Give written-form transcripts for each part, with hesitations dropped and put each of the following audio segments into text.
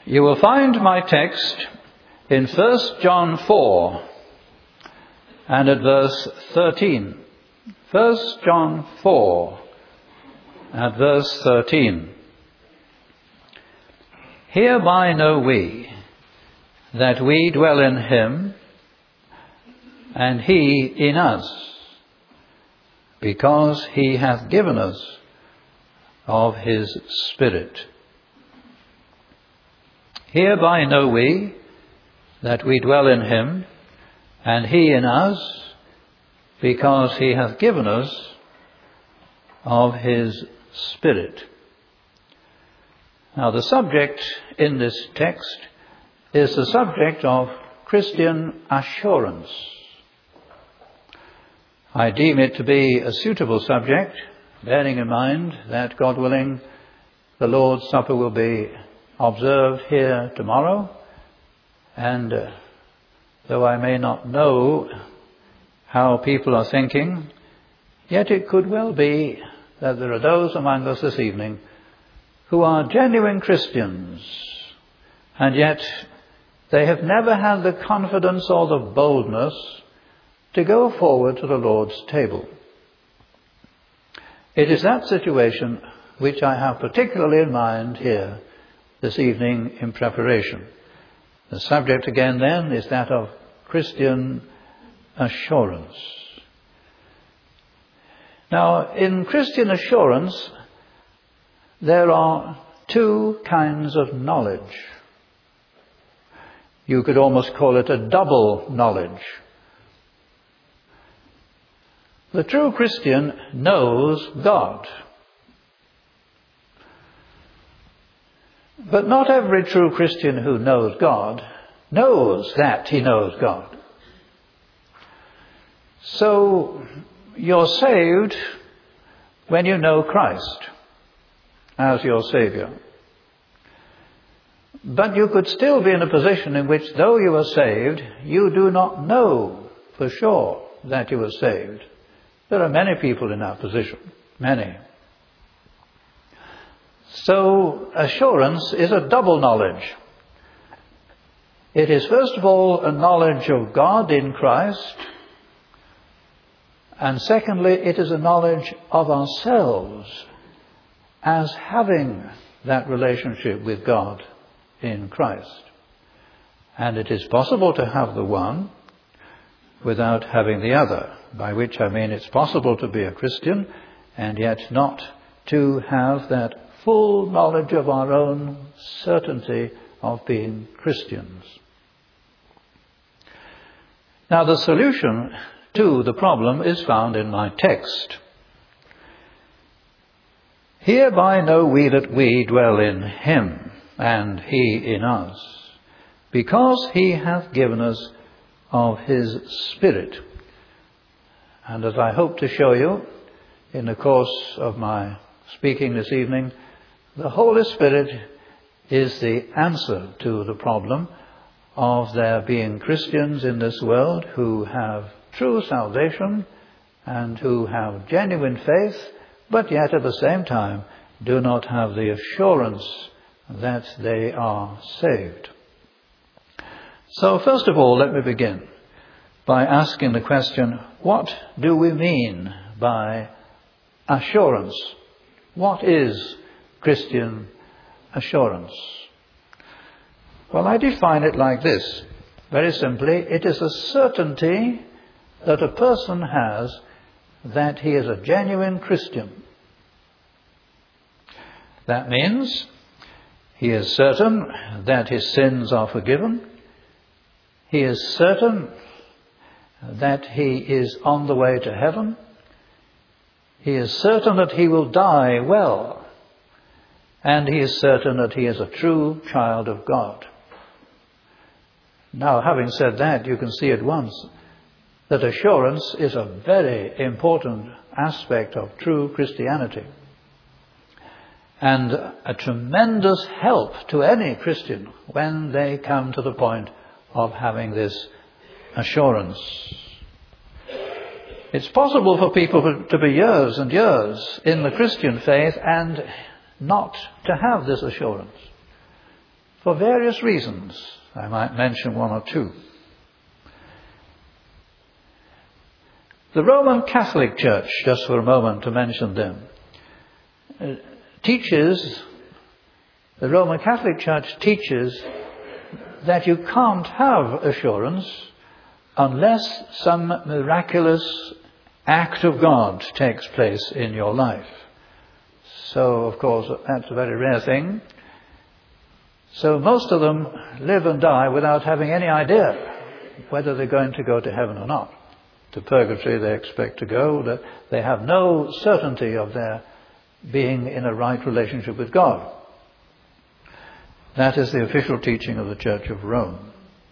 You will find my text in 1 John 4 and at verse 13. 1 John 4 at verse 13. Hereby know we that we dwell in him and he in us, because he hath given us of his Spirit. Hereby know we that we dwell in him, and he in us, because he hath given us of his Spirit. Now, the subject in this text is the subject of Christian assurance. I deem it to be a suitable subject, bearing in mind that, God willing, the Lord's Supper will be observed here tomorrow, and though I may not know how people are thinking, yet it could well be that there are those among us this evening who are genuine Christians, and yet they have never had the confidence or the boldness to go forward to the Lord's table. It is that situation which I have particularly in mind here this evening in preparation. The subject again then is that of Christian assurance. Now, in Christian assurance, there are two kinds of knowledge. You could almost call it a double knowledge. The true Christian knows God. But not every true Christian who knows God knows that he knows God. So you're saved when you know Christ as your Saviour. But you could still be in a position in which, though you are saved, you do not know for sure that you are saved. There are many people in that position. Many. So assurance is a double knowledge. It is first of all a knowledge of God in Christ, and secondly it is a knowledge of ourselves as having that relationship with God in Christ. And it is possible to have the one without having the other, by which I mean it's possible to be a Christian and yet not to have that full knowledge of our own certainty of being Christians. Now, the solution to the problem is found in my text. Hereby know we that we dwell in him, and he in us, because he hath given us of his Spirit. And as I hope to show you in the course of my speaking this evening, the Holy Spirit is the answer to the problem of there being Christians in this world who have true salvation and who have genuine faith, but yet at the same time do not have the assurance that they are saved. So first of all, let me begin by asking the question, what do we mean by assurance? What is Christian assurance? Well, I define it like this. Very simply, it is a certainty that a person has that he is a genuine Christian. That means he is certain that his sins are forgiven. He is certain that he is on the way to heaven. He is certain that he will die well. And he is certain that he is a true child of God. Now, having said that, you can see at once that assurance is a very important aspect of true Christianity, and a tremendous help to any Christian when they come to the point of having this assurance. It's possible for people to be years and years in the Christian faith and not to have this assurance. for various reasons. I might mention one or two. The Roman Catholic Church, just for a moment to mention them, the Roman Catholic Church teaches that you can't have assurance unless some miraculous act of God takes place in your life. So, of course, that's a very rare thing. So most of them live and die without having any idea whether they're going to go to heaven or not. To purgatory they expect to go. They have no certainty of their being in a right relationship with God. That is the official teaching of the Church of Rome.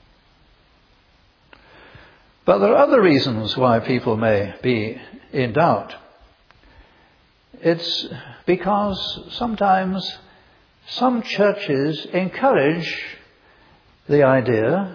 But there are other reasons why people may be in doubt. It's because sometimes some churches encourage the idea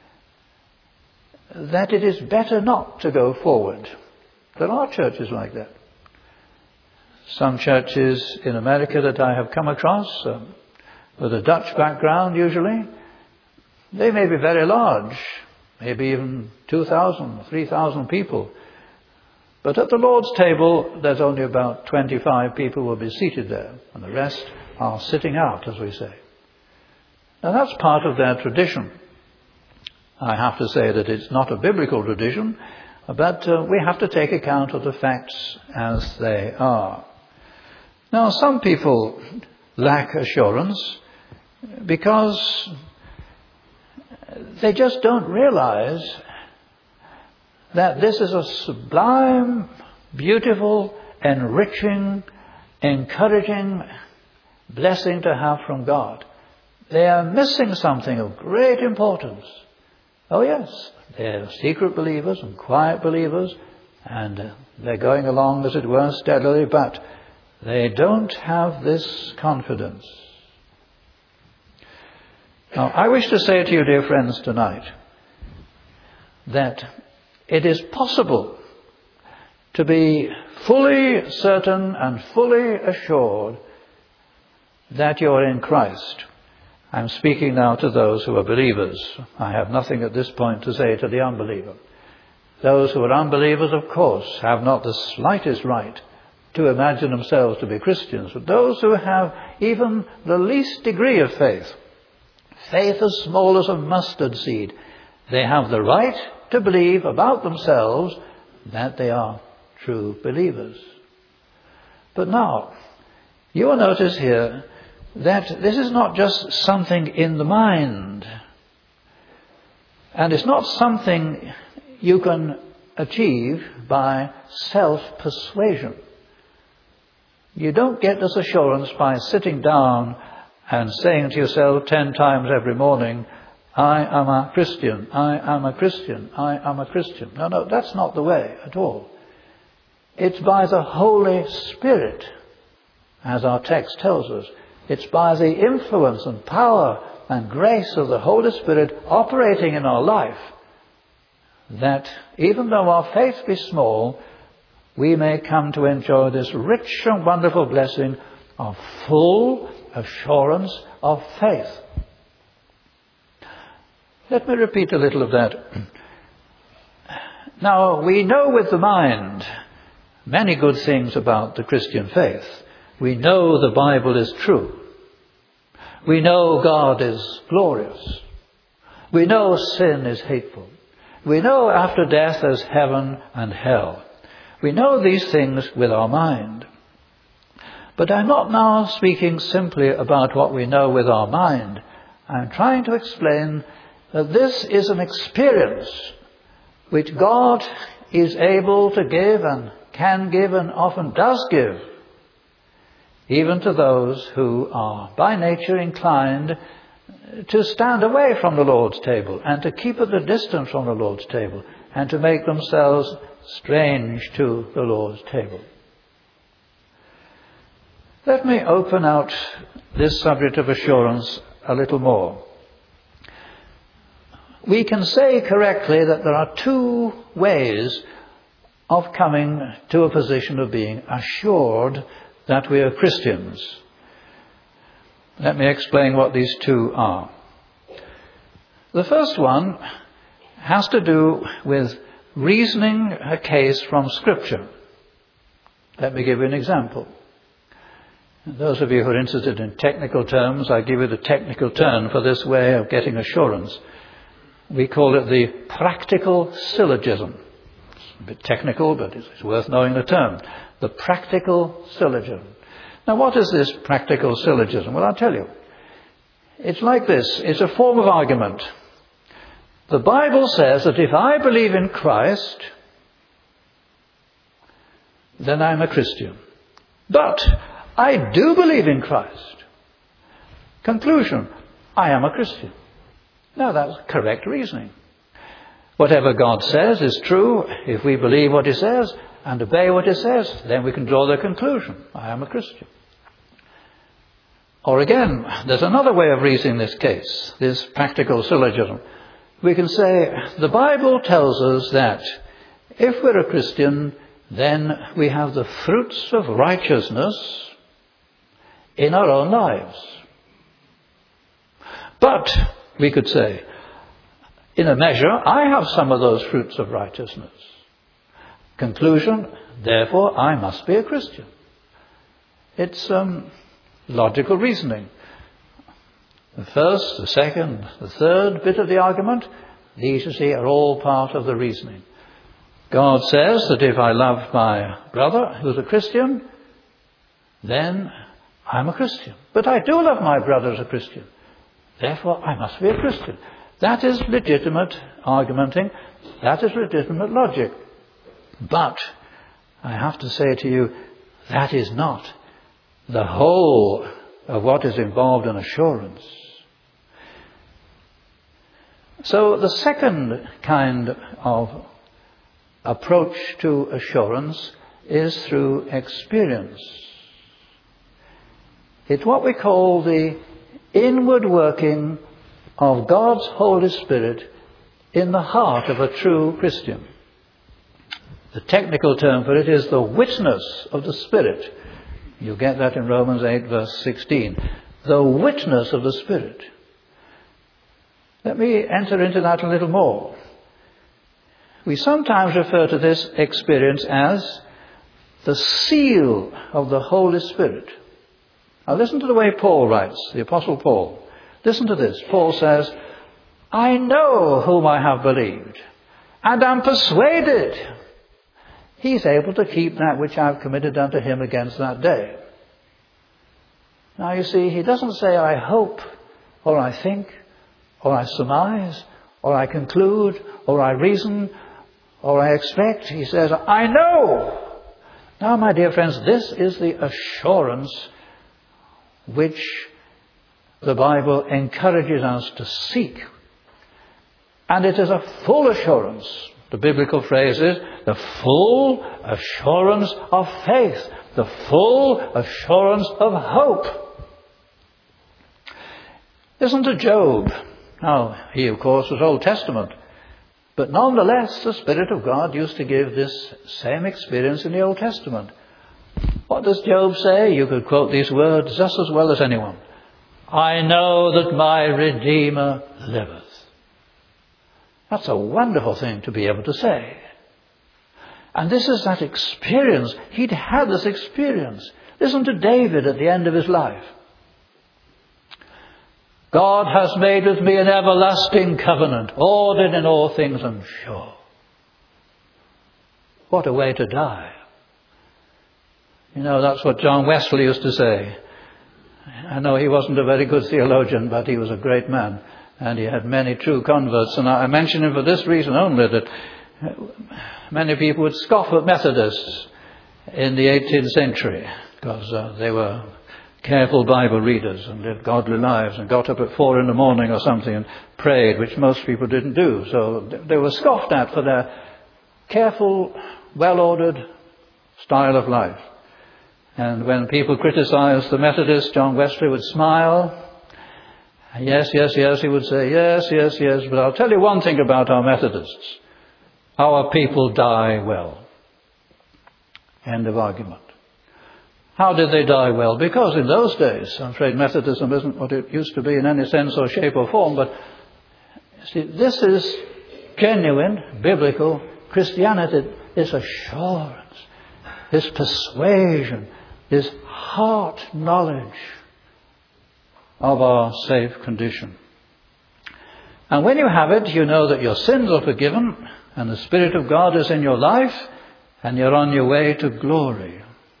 that it is better not to go forward. There are churches like that. Some churches in America that I have come across, with a Dutch background usually, they may be very large, maybe even 2,000, 3,000 people. But at the Lord's table, there's only about 25 people will be seated there, and the rest are sitting out, as we say. Now that's part of their tradition. I have to say that it's not a biblical tradition, but we have to take account of the facts as they are. Now, some people lack assurance because they just don't realize that this is a sublime, beautiful, enriching, encouraging blessing to have from God. They are missing something of great importance. Oh yes, they're secret believers and quiet believers, and they're going along, as it were, steadily, but they don't have this confidence. Now, I wish to say to you, dear friends, tonight, that it is possible to be fully certain and fully assured that you're in Christ. I'm speaking now to those who are believers. I have nothing at this point to say to the unbeliever. Those who are unbelievers, of course, have not the slightest right to imagine themselves to be Christians. But those who have even the least degree of faith, faith as small as a mustard seed, they have the right to believe about themselves that they are true believers. But now, you will notice here that this is not just something in the mind. And it's not something you can achieve by self-persuasion. You don't get this assurance by sitting down and saying to yourself 10 times every morning, I am a Christian, I am a Christian, I am a Christian. No, that's not the way at all. It's by the Holy Spirit, as our text tells us. It's by the influence and power and grace of the Holy Spirit operating in our life that even though our faith be small, we may come to enjoy this rich and wonderful blessing of full assurance of faith. Let me repeat a little of that. Now, we know with the mind many good things about the Christian faith. We know the Bible is true. We know God is glorious. We know sin is hateful. We know after death there's heaven and hell. We know these things with our mind. But I'm not now speaking simply about what we know with our mind. I'm trying to explain that this is an experience which God is able to give and can give and often does give, even to those who are by nature inclined to stand away from the Lord's table and to keep at a distance from the Lord's table and to make themselves strange to the Lord's table. Let me open out this subject of assurance a little more. We can say correctly that there are two ways of coming to a position of being assured that we are Christians. Let me explain what these two are. The first one has to do with reasoning a case from Scripture. Let me give you an example. Those of you who are interested in technical terms, I give you the technical term for this way of getting assurance. We call it the practical syllogism. It's a bit technical, but it's worth knowing the term. The practical syllogism. Now, what is this practical syllogism? Well, I'll tell you. It's like this. It's a form of argument. The Bible says that if I believe in Christ, then I'm a Christian. But I do believe in Christ. Conclusion, I am a Christian. Now that's correct reasoning. Whatever God says is true. If we believe what He says and obey what He says, then we can draw the conclusion, I am a Christian. Or again, there's another way of reasoning this case, this practical syllogism. We can say, the Bible tells us that if we're a Christian, then we have the fruits of righteousness in our own lives. But, we could say, in a measure, I have some of those fruits of righteousness. Conclusion, therefore, I must be a Christian. It's logical reasoning. The first, the second, the third bit of the argument, these, you see, are all part of the reasoning. God says that if I love my brother who's a Christian, then I'm a Christian. But I do love my brother as a Christian. Therefore, I must be a Christian. That is legitimate argumenting. That is legitimate logic. But I have to say to you, that is not the whole of what is involved in assurance. So the second kind of approach to assurance is through experience. It's what we call the inward working of God's Holy Spirit in the heart of a true Christian. The technical term for it is the witness of the Spirit. You'll get that in Romans 8 verse 16. The witness of the Spirit. Let me enter into that a little more. We sometimes refer to this experience as the seal of the Holy Spirit. Now listen to the way Paul writes, the Apostle Paul. Listen to this. Paul says, I know whom I have believed, and am persuaded He's able to keep that which I have committed unto Him against that day. Now you see, he doesn't say I hope, or I think, or I surmise, or I conclude, or I reason, or I expect. He says, I know. Now, my dear friends, this is the assurance which the Bible encourages us to seek. And it is a full assurance. The biblical phrase is the full assurance of faith, the full assurance of hope. Listen to Job. Now, he, of course, was Old Testament. But nonetheless, the Spirit of God used to give this same experience in the Old Testament. What does Job say? You could quote these words just as well as anyone. I know that my Redeemer liveth. That's a wonderful thing to be able to say. And this is that experience. He'd had this experience. Listen to David at the end of his life. God has made with me an everlasting covenant, ordered in all things and sure. What a way to die. You know, that's what John Wesley used to say. I know he wasn't a very good theologian, but he was a great man. And he had many true converts. And I mention him for this reason only, that many people would scoff at Methodists in the 18th century because they were careful Bible readers and lived godly lives and got up at 4 a.m. or something and prayed, which most people didn't do. So they were scoffed at for their careful, well-ordered style of life. And when people criticized the Methodists, John Wesley would smile. Yes, yes, yes, he would say, yes, yes, yes. But I'll tell you one thing about our Methodists. Our people die well. End of argument. How did they die? Well, because in those days, I'm afraid Methodism isn't what it used to be in any sense or shape or form, but see, this is genuine biblical Christianity. This assurance, this persuasion, this heart knowledge of our safe condition. And when you have it, you know that your sins are forgiven and the Spirit of God is in your life and you're on your way to glory.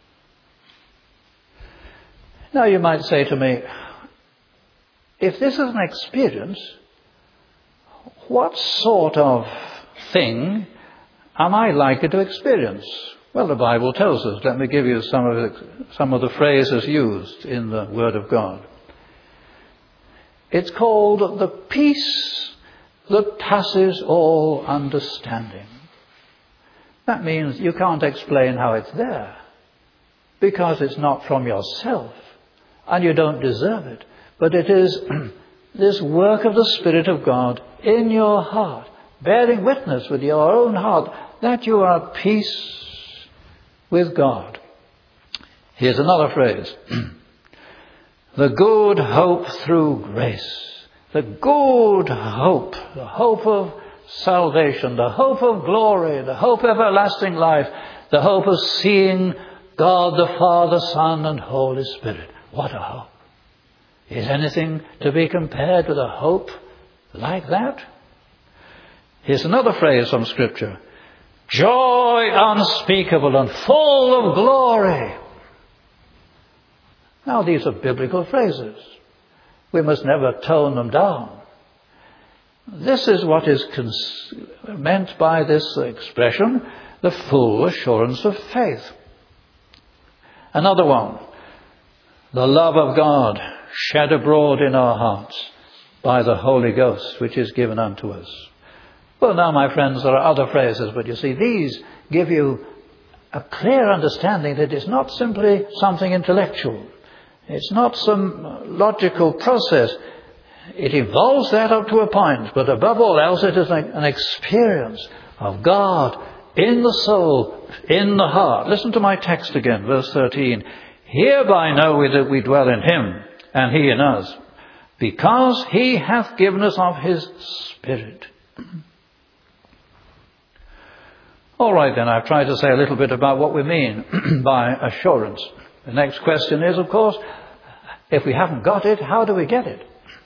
Now you might say to me, if this is an experience, what sort of thing am I likely to experience? Well, the Bible tells us. Let me give you some of the phrases used in the Word of God. It's called the peace that passes all understanding. That means you can't explain how it's there, because it's not from yourself, and you don't deserve it. But it is this work of the Spirit of God in your heart, bearing witness with your own heart that you are at peace with God. Here's another phrase. The good hope through grace. The good hope. The hope of salvation. The hope of glory. The hope of everlasting life. The hope of seeing God the Father, Son and Holy Spirit. What a hope. Is anything to be compared with a hope like that? Here's another phrase from Scripture. Joy unspeakable and full of glory. Now these are biblical phrases. We must never tone them down. This is what is meant by this expression, the full assurance of faith. Another one, the love of God shed abroad in our hearts by the Holy Ghost, which is given unto us. Well, now, my friends, there are other phrases, but you see, these give you a clear understanding that it's not simply something intellectual. It's not some logical process. It involves that up to a point, but above all else, it is an experience of God in the soul, in the heart. Listen to my text again, verse 13. Hereby know we that we dwell in him, and he in us, because he hath given us of his Spirit. All right, then, I've tried to say a little bit about what we mean by assurance. The next question is, of course, if we haven't got it, how do we get it?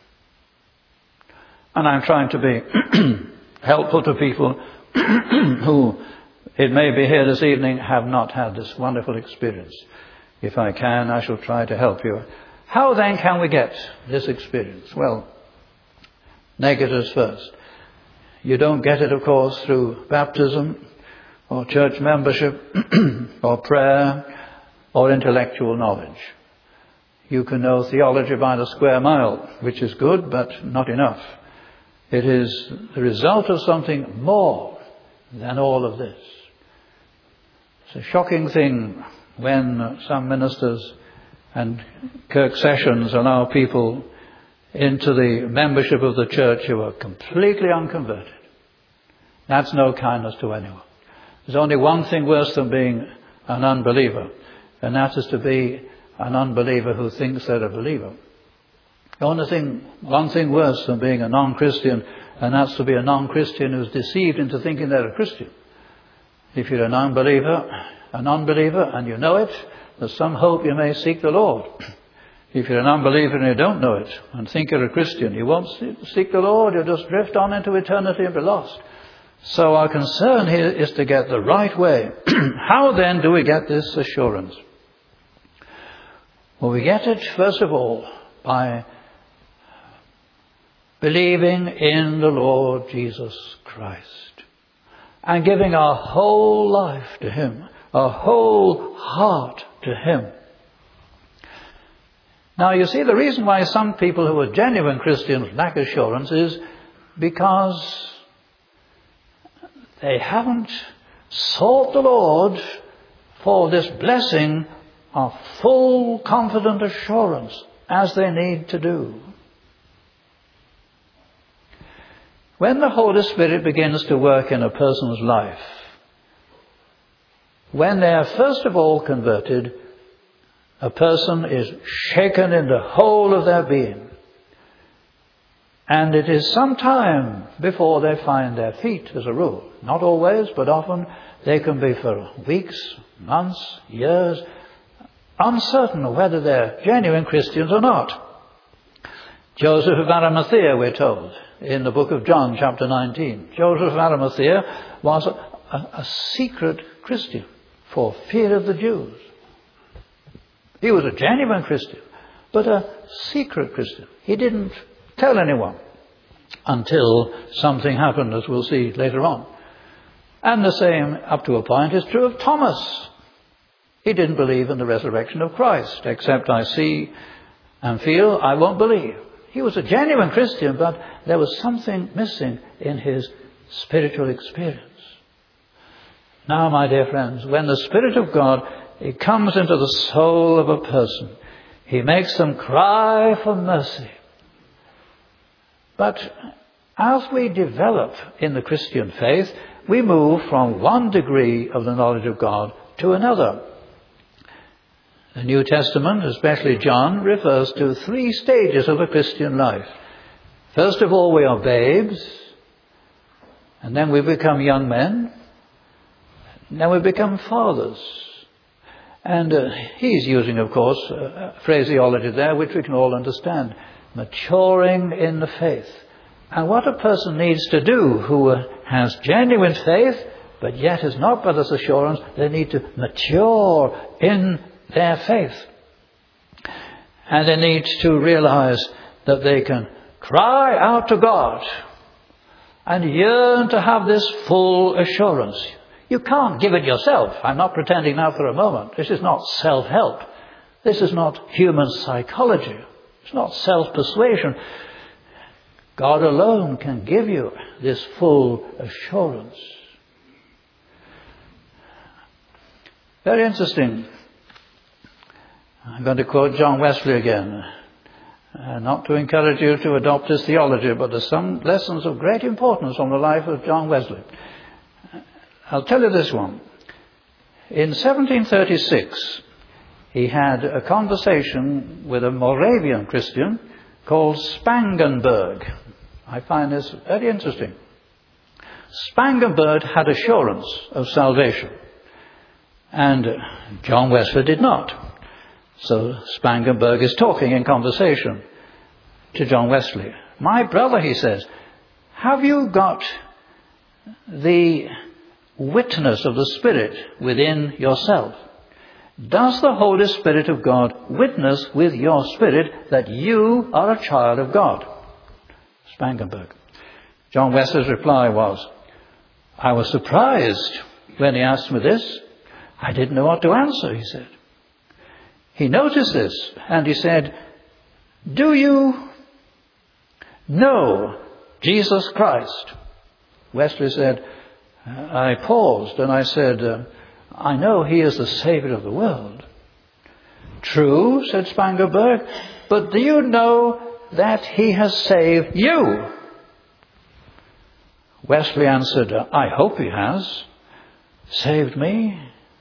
And I'm trying to be helpful to people who, it may be here this evening, have not had this wonderful experience. If I can, I shall try to help you. How then can we get this experience? Well, negatives first. You don't get it, of course, through baptism or church membership or prayer or intellectual knowledge. You can know theology by the square mile, which is good, but not enough. It is the result of something more than all of this. It's a shocking thing when some ministers and Kirk sessions allow people into the membership of the church who are completely unconverted. That's no kindness to anyone. There's only one thing worse than being an unbeliever, and that is to be an unbeliever who thinks they're a believer. One thing worse than being a non-Christian, and that's to be a non-Christian who's deceived into thinking they're a Christian. If you're an unbeliever, and you know it, there's some hope you may seek the Lord. If you're an unbeliever and you don't know it, and think you're a Christian, you won't seek the Lord, you'll just drift on into eternity and be lost. So our concern here is to get the right way. How then do we get this assurance? Well, we get it, first of all, by believing in the Lord Jesus Christ and giving our whole life to him, our whole heart to him. Now, you see, the reason why some people who are genuine Christians lack assurance is because they haven't sought the Lord for this blessing of full, confident assurance as they need to do. When the Holy Spirit begins to work in a person's life, when they are first of all converted, a person is shaken in the whole of their being. And it is some time before they find their feet, as a rule. Not always, but often they can be for weeks, months, years, uncertain of whether they're genuine Christians or not. Joseph of Arimathea, we're told, in the book of John, chapter 19. Joseph of Arimathea was a secret Christian for fear of the Jews. He was a genuine Christian, but a secret Christian. He didn't tell anyone until something happened, as we'll see later on. And the same, up to a point, is true of Thomas. He didn't believe in the resurrection of Christ. Except I see and feel, I won't believe. He was a genuine Christian, but there was something missing in his spiritual experience. Now, my dear friends, when the Spirit of God, He comes into the soul of a person, He makes them cry for mercy. But as we develop in the Christian faith, we move from one degree of the knowledge of God to another. The New Testament, especially John, refers to 3 stages of a Christian life. First of all, we are babes, and then we become young men, and then we become fathers. And he's using, of course, phraseology there which we can all understand. Maturing in the faith. And what a person needs to do who has genuine faith, but yet has not got this assurance, they need to mature in their faith. And they need to realize that they can cry out to God and yearn to have this full assurance. You can't give it yourself. I'm not pretending now for a moment. This is not self-help. This is not human psychology. It's not self-persuasion. God alone can give you this full assurance. Very interesting. I'm going to quote John Wesley again. Not to encourage you to adopt his theology, but there's some lessons of great importance from the life of John Wesley. I'll tell you this one. In 1736, he had a conversation with a Moravian Christian called Spangenberg. I find this very interesting. Spangenberg had assurance of salvation, and John Wesley did not. So Spangenberg is talking in conversation to John Wesley. My brother, he says, have you got the witness of the Spirit within yourself? Does the Holy Spirit of God witness with your spirit that you are a child of God? Spangenberg. John Wesley's reply was, I was surprised when he asked me this. I didn't know what to answer, he said. He noticed this and he said, do you know Jesus Christ? Wesley said, I paused and I said, I know he is the Savior of the world. True, said Spangenberg, but do you know that he has saved you? Wesley answered, I hope he has. Saved me?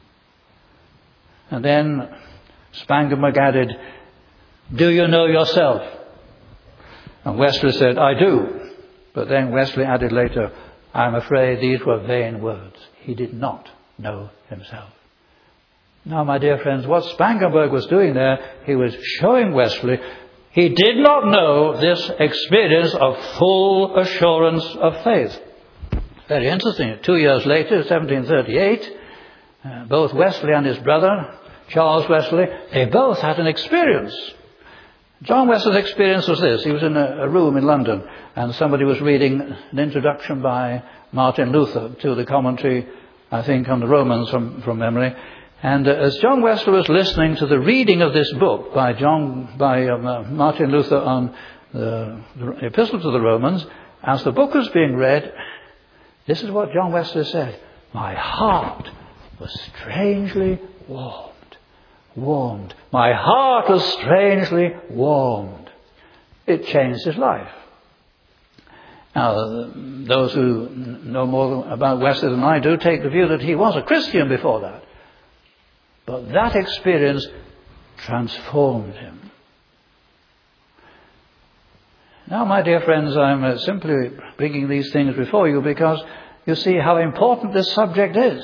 And then Spangenberg added, do you know yourself? And Wesley said, I do. But then Wesley added later, I'm afraid these were vain words. He did not know himself. Now, my dear friends, what Spangenberg was doing there, he was showing Wesley he did not know this experience of full assurance of faith. Very interesting. 2 years later, 1738, both Wesley and his brother, Charles Wesley, they both had an experience. John Wesley's experience was this. He was in a room in London and somebody was reading an introduction by Martin Luther to the commentary, I think, on the Romans from memory. And as John Wesley was listening to the reading of this book by Martin Luther on the Epistle to the Romans, as the book was being read, this is what John Wesley said. My heart was strangely warmed. My heart was strangely warmed. It changed his life. Now, those who know more about Wesley than I do take the view that he was a Christian before that. But that experience transformed him. Now, my dear friends, I'm simply bringing these things before you because you see how important this subject is.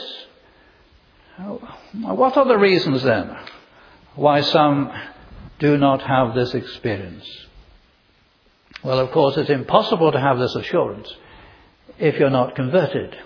What are the reasons then why some do not have this experience? Well, of course, it's impossible to have this assurance if you're not converted.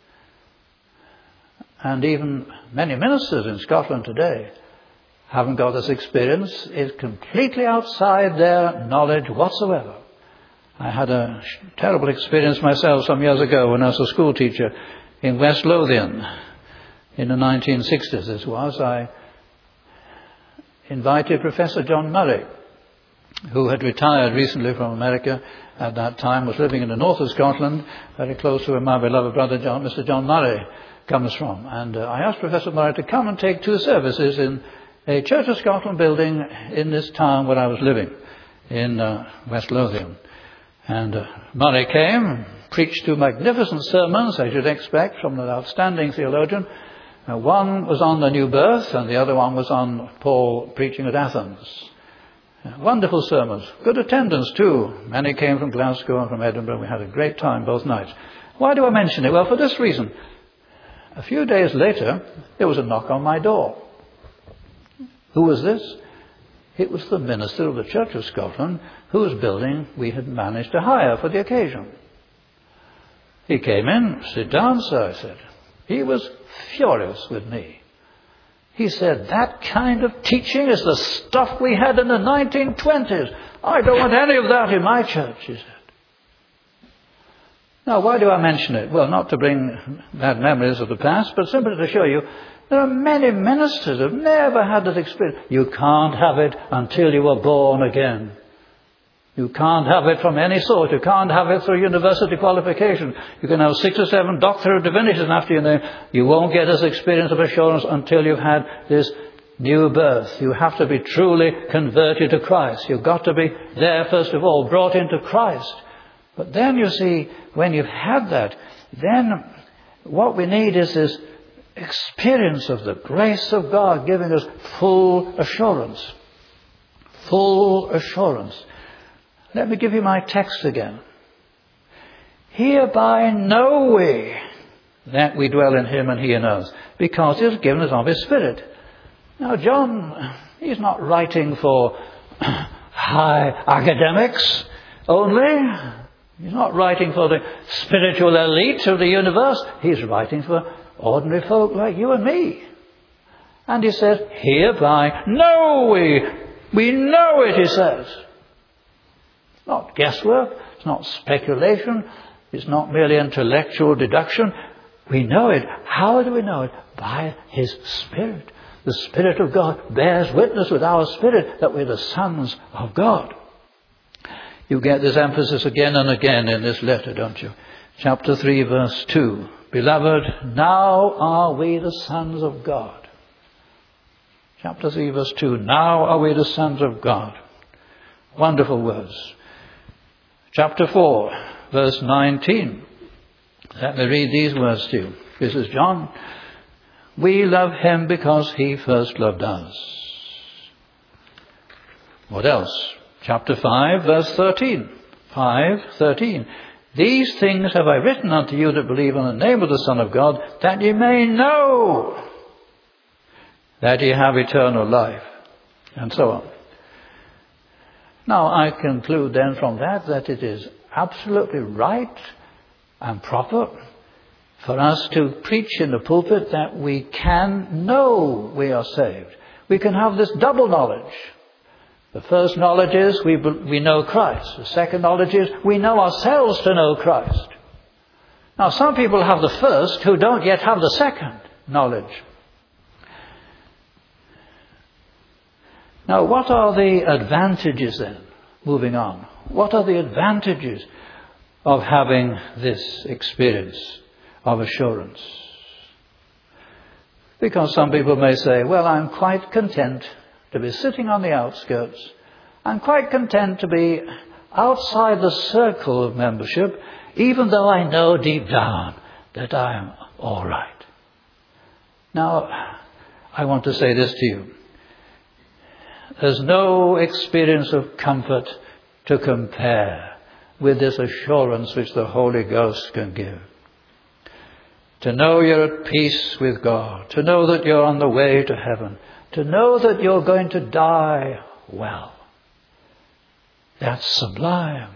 And even many ministers in Scotland today haven't got this experience. It's completely outside their knowledge whatsoever. I had a terrible experience myself some years ago when I was a school teacher in West Lothian in the 1960s. This was. I invited Professor John Murray, who had retired recently from America at that time, was living in the north of Scotland, very close to where my beloved brother Mr. John Murray comes from. And I asked Professor Murray to come and take 2 services in a Church of Scotland building in this town where I was living, in West Lothian. And Murray came, preached 2 magnificent sermons, as you'd expect from an outstanding theologian. One was on the new birth, and the other one was on Paul preaching at Athens. Wonderful sermons. Good attendance too. Many came from Glasgow and from Edinburgh. We had a great time both nights. Why do I mention it? Well, for this reason. A few days later, there was a knock on my door. Who was this? It was the minister of the Church of Scotland, whose building we had managed to hire for the occasion. He came in. "Sit down, sir," I said. He was furious with me. He said, "That kind of teaching is the stuff we had in the 1920s. I don't want any of that in my church," he said. Now, why do I mention it? Well, not to bring bad memories of the past, but simply to show you there are many ministers who have never had that experience. You can't have it until you were born again. You can't have it from any sort. You can't have it through university qualification. You can have 6 or 7 Doctor of Divinities after your name. You won't get this experience of assurance until you've had this new birth. You have to be truly converted to Christ. You've got to be there, first of all, brought into Christ. But then, you see, when you've had that, then what we need is this experience of the grace of God giving us full assurance. Full assurance. Let me give you my text again. "Hereby know we that we dwell in him and he in us, because he has given us of his Spirit." Now, John, he's not writing for high academics only. He's not writing for the spiritual elite of the universe. He's writing for ordinary folk like you and me. And he says, "Hereby know we." We know it, he says. It's not guesswork. It's not speculation. It's not merely intellectual deduction. We know it. How do we know it? By his Spirit. The Spirit of God bears witness with our spirit that we're the sons of God. You get this emphasis again and again in this letter, don't you? Chapter 3, verse 2. "Beloved, now are we the sons of God." Chapter 3, verse 2. "Now are we the sons of God." Wonderful words. Chapter 4, verse 19. Let me read these words to you. This is John. "We love him because he first loved us." What else? Chapter 5, verse 13. 5:13. "These things have I written unto you that believe on the name of the Son of God, that ye may know that ye have eternal life." And so on. Now, I conclude then from that it is absolutely right and proper for us to preach in the pulpit that we can know we are saved. We can have this double knowledge. The first knowledge is we know Christ. The second knowledge is we know ourselves to know Christ. Now, some people have the first who don't yet have the second knowledge. Now, what are the advantages then? Moving on. What are the advantages of having this experience of assurance? Because some people may say, "Well, I'm quite content to be sitting on the outskirts. I'm quite content to be outside the circle of membership, even though I know deep down that I am all right." Now, I want to say this to you. There's no experience of comfort to compare with this assurance which the Holy Ghost can give. To know you're at peace with God, to know that you're on the way to heaven, to know that you're going to die well. That's sublime.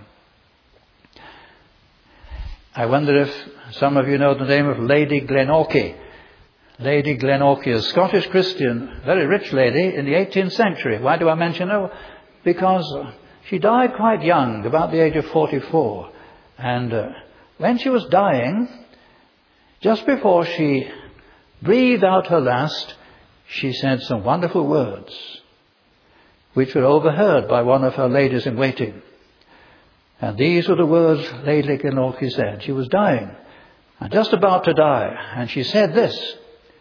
I wonder if some of you know the name of Lady Glenorchy. Lady Glenorchy, a Scottish Christian, very rich lady in the 18th century. Why do I mention her? Because she died quite young, about the age of 44. And when she was dying, just before she breathed out her last, she said some wonderful words, which were overheard by one of her ladies in waiting. And these were the words Lady Glenorchy said. She was dying, and just about to die. And she said this: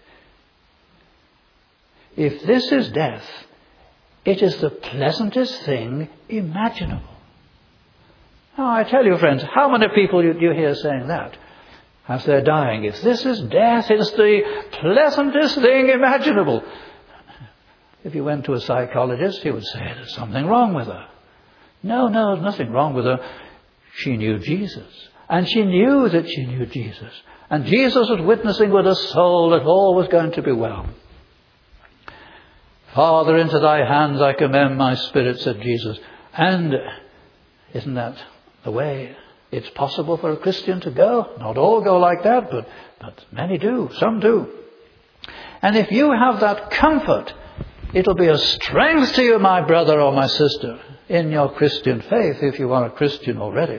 "If this is death, it is the pleasantest thing imaginable." Now, I tell you, friends, how many people do you hear saying that as they're dying? If this is death, it's the pleasantest thing imaginable. If you went to a psychologist, he would say there's something wrong with her. No, there's nothing wrong with her. She knew Jesus. And she knew that she knew Jesus. And Jesus was witnessing with her soul that all was going to be well. "Father, into thy hands I commend my spirit," said Jesus. And isn't that the way it's possible for a Christian to go? Not all go like that, but many do. Some do. And if you have that comfort, it'll be a strength to you, my brother or my sister, in your Christian faith, if you are a Christian already.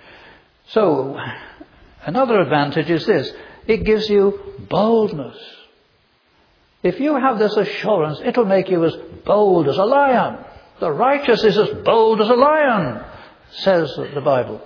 So, another advantage is this: it gives you boldness. If you have this assurance, it'll make you as bold as a lion. The righteous is as bold as a lion, says the Bible.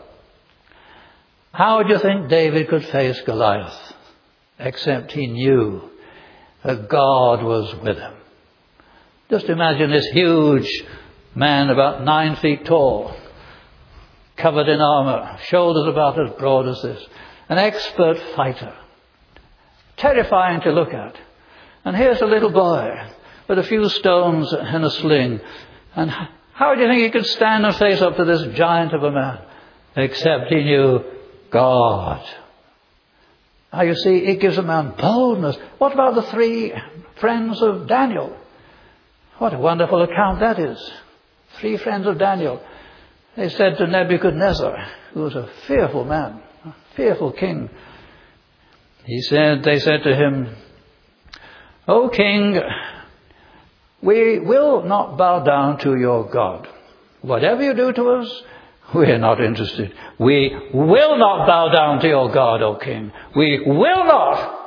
How do you think David could face Goliath? Except he knew that God was with him. Just imagine this huge man, about 9 feet tall, covered in armor, shoulders about as broad as this, an expert fighter, terrifying to look at. And here's a little boy with a few stones and a sling. And how do you think he could stand and face up to this giant of a man? Except he knew God. Now you see, it gives a man boldness. What about the 3 friends of Daniel? What a wonderful account that is. 3 friends of Daniel. They said to Nebuchadnezzar, who was a fearful man, a fearful king. They said to him, "O king, we will not bow down to your God. Whatever you do to us, we are not interested. We will not bow down to your God, O king. We will not."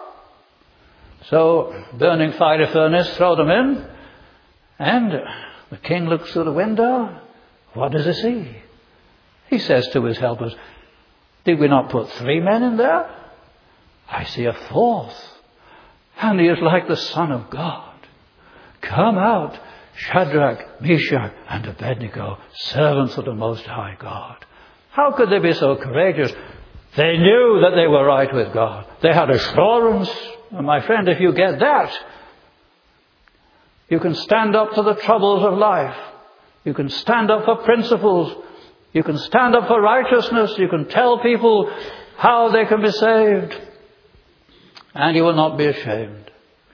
So, burning fiery furnace, throw them in. And the king looks through the window. What does he see? He says to his helpers, "Did we not put 3 men in there? I see a 4th. And he is like the Son of God. Come out, Shadrach, Meshach, and Abednego, servants of the Most High God." How could they be so courageous? They knew that they were right with God. They had assurance. And my friend, if you get that, you can stand up to the troubles of life. You can stand up for principles. You can stand up for righteousness. You can tell people how they can be saved. And you will not be ashamed.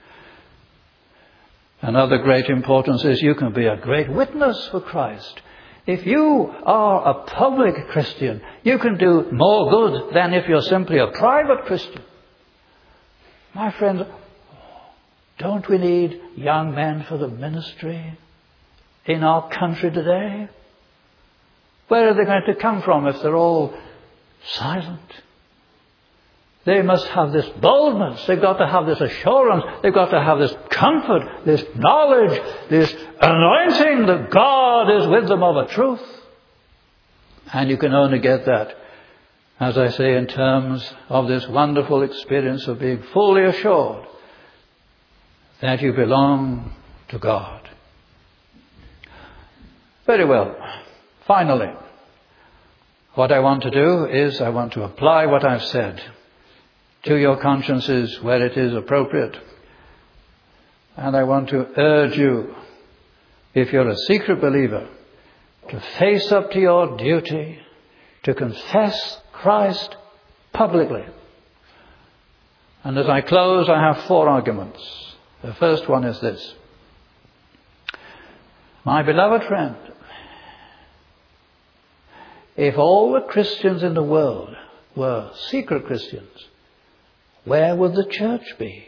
Another great importance is you can be a great witness for Christ. If you are a public Christian, you can do more good than if you're simply a private Christian. My friends, don't we need young men for the ministry in our country today? Where are they going to come from if they're all silent? They must have this boldness. They've got to have this assurance. They've got to have this comfort, this knowledge, this anointing that God is with them of a truth. And you can only get that, as I say, in terms of this wonderful experience of being fully assured that you belong to God. Very well. Finally, what I want to do is I want to apply what I've said to your consciences where it is appropriate. And I want to urge you if you're a secret believer, to face up to your duty, to confess Christ publicly. And as I close, I have 4 arguments. The first one is this. My beloved friend, if all the Christians in the world were secret Christians, where would the church be?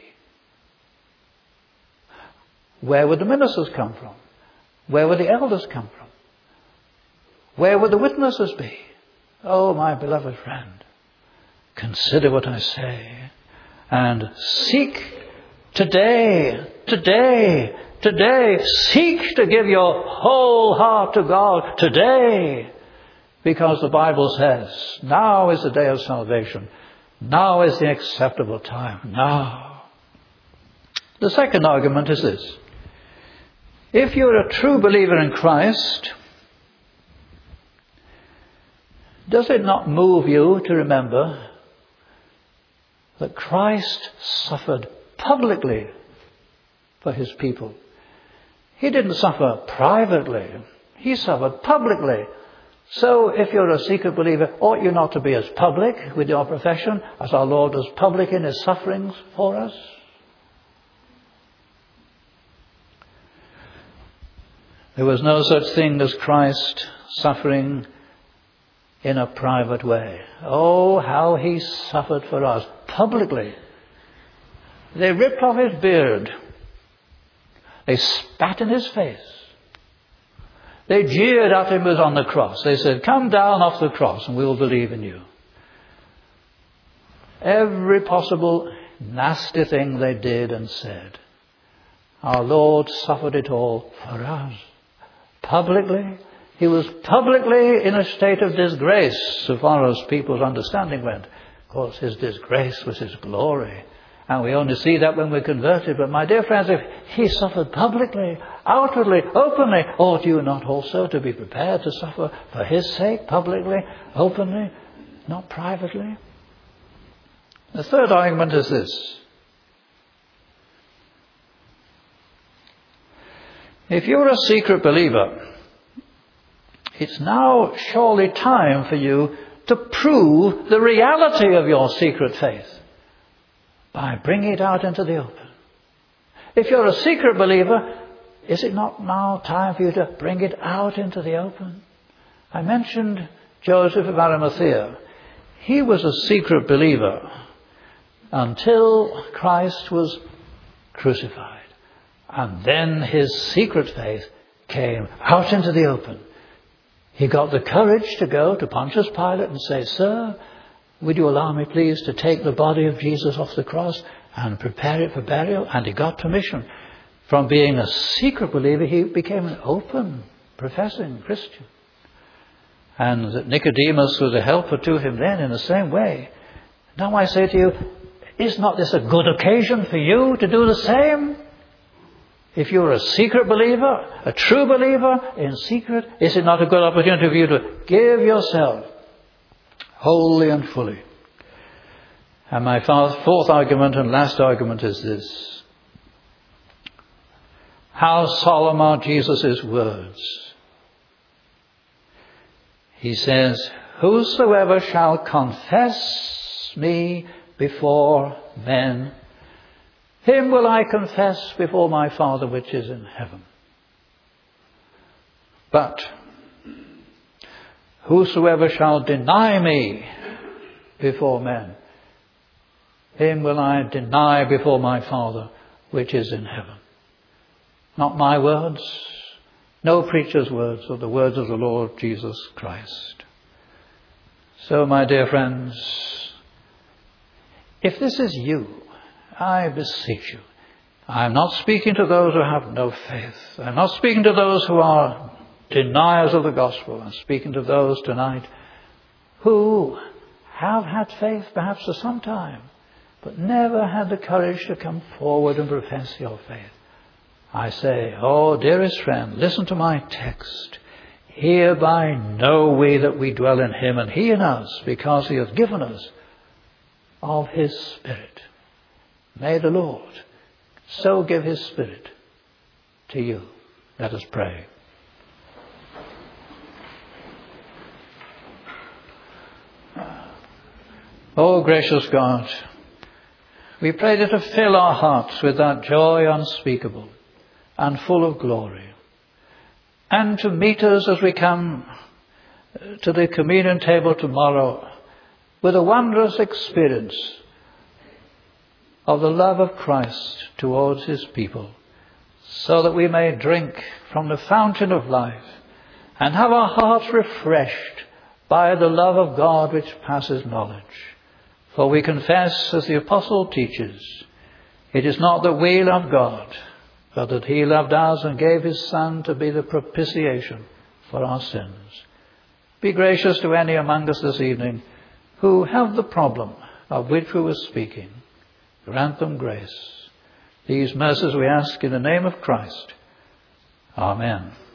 Where would the ministers come from? Where would the elders come from? Where would the witnesses be? Oh, my beloved friend, consider what I say and seek today, seek to give your whole heart to God today, because the Bible says, now is the day of salvation. Now is the acceptable time. Now. The second argument is this. If you're a true believer in Christ, does it not move you to remember that Christ suffered publicly for his people? He didn't suffer privately. He suffered publicly. So if you're a secret believer, ought you not to be as public with your profession as our Lord was public in his sufferings for us? There was no such thing as Christ suffering in a private way. Oh, how he suffered for us publicly. They ripped off his beard. They spat in his face. They jeered at him as on the cross. They said, come down off the cross and we will believe in you. Every possible nasty thing they did and said. Our Lord suffered it all for us. Publicly. He was publicly in a state of disgrace, so far as people's understanding went. Of course, his disgrace was his glory. And we only see that when we're converted. But my dear friends, if he suffered publicly, outwardly, openly, ought you not also to be prepared to suffer for his sake, publicly, openly, not privately? The third argument is this. If you're a secret believer, it's now surely time for you to prove the reality of your secret faith by bringing it out into the open. If you're a secret believer, is it not now time for you to bring it out into the open? I mentioned Joseph of Arimathea. He was a secret believer until Christ was crucified. And then his secret faith came out into the open. He got the courage to go to Pontius Pilate and say, Sir, would you allow me please to take the body of Jesus off the cross and prepare it for burial? And he got permission. From being a secret believer, he became an open, professing Christian. And that Nicodemus was a helper to him then in the same way. Now I say to you, is not this a good occasion for you to do the same? If you're a secret believer, a true believer in secret, is it not a good opportunity for you to give yourself wholly and fully? And my fourth argument and last argument is this. How solemn are Jesus' words. He says, whosoever shall confess me before men, him will I confess before my Father which is in heaven. But whosoever shall deny me before men, him will I deny before my Father which is in heaven. Not my words, no preacher's words, but the words of the Lord Jesus Christ. So, my dear friends, if this is you, I beseech you, I'm not speaking to those who have no faith. I'm not speaking to those who are deniers of the gospel. I'm speaking to those tonight who have had faith perhaps for some time, but never had the courage to come forward and profess your faith. I say, oh, dearest friend, listen to my text. Hereby know we that we dwell in him and he in us, because he hath given us of his Spirit. May the Lord so give his Spirit to you. Let us pray. O gracious God, we pray that to fill our hearts with that joy unspeakable and full of glory, and to meet us as we come to the communion table tomorrow with a wondrous experience of the love of Christ towards his people, so that we may drink from the fountain of life and have our hearts refreshed by the love of God which passes knowledge. For we confess, as the apostle teaches, it is not that we love God, but that he loved us and gave his Son to be the propitiation for our sins. Be gracious to any among us this evening who have the problem of which we were speaking. Grant them grace. These mercies we ask in the name of Christ. Amen.